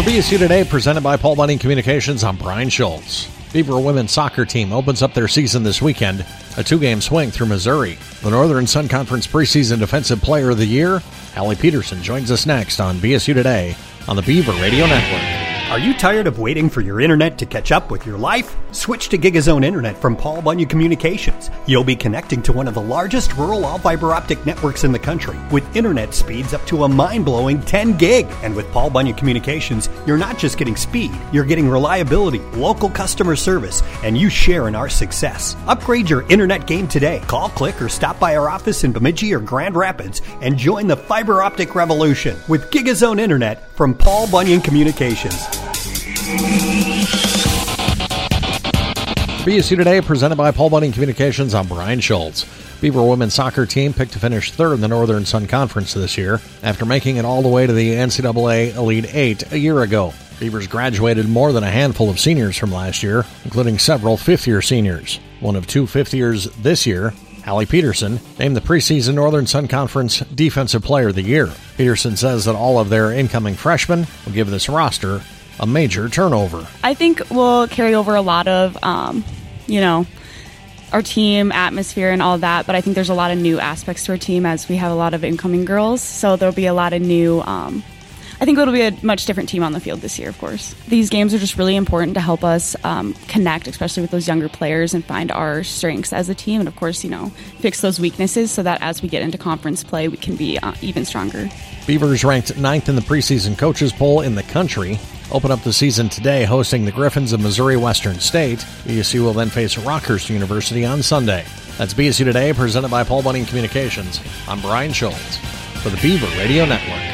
BSU Today, presented by Paul Bunyan Communications. I'm Brian Schultz. Beaver women's soccer team opens up their season this weekend, a 2-game swing through Missouri. The Northern Sun Conference preseason Defensive Player of the Year, Allie Peterson, joins us next on BSU Today on the Beaver Radio Network. Are you tired of waiting for your internet to catch up with your life? Switch to GigaZone Internet from Paul Bunyan Communications. You'll be connecting to one of the largest rural all-fiber optic networks in the country with internet speeds up to a mind-blowing 10 gig. And with Paul Bunyan Communications, you're not just getting speed, you're getting reliability, local customer service, and you share in our success. Upgrade your internet game today. Call, click, or stop by our office in Bemidji or Grand Rapids and join the fiber optic revolution with GigaZone Internet from Paul Bunyan Communications. BSU Today, presented by Paul Bunyan Communications. I'm Brian Schultz. Beaver women's soccer team picked to finish third in the Northern Sun Conference this year after making it all the way to the NCAA Elite Eight a year ago. Beavers graduated more than a handful of seniors from last year, including several fifth-year seniors. One of two fifth-years this year, Allie Peterson, named the preseason Northern Sun Conference Defensive Player of the Year. Peterson says that all of their incoming freshmen will give this roster a major turnover. I think we'll carry over a lot of, our team atmosphere and all that, but I think there's a lot of new aspects to our team as we have a lot of incoming girls, so there'll be a lot of new, I think it'll be a much different team on the field this year, of course. These games are just really important to help us connect, especially with those younger players, and find our strengths as a team, and of course, fix those weaknesses so that as we get into conference play, we can be even stronger. Beavers ranked 9th in the preseason coaches poll in the country. Open up the season today hosting the Griffins of Missouri Western State. BSU will then face Rockhurst University on Sunday. That's BSU Today, presented by Paul Bunyan Communications. I'm Brian Schultz for the Beaver Radio Network.